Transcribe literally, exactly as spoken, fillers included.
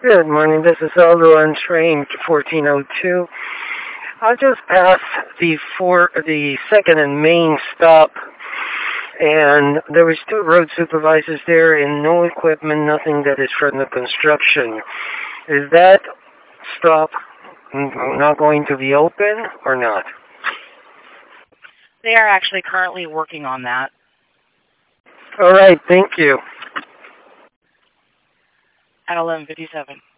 Good morning. This is Aldo on train fourteen oh two. I just passed the four, the second and main stop, and there was two road supervisors there and no equipment, nothing that is from the construction. Is that stop not going to be open or not? They are actually currently working on that. All right. Thank you. At eleven fifty-seven.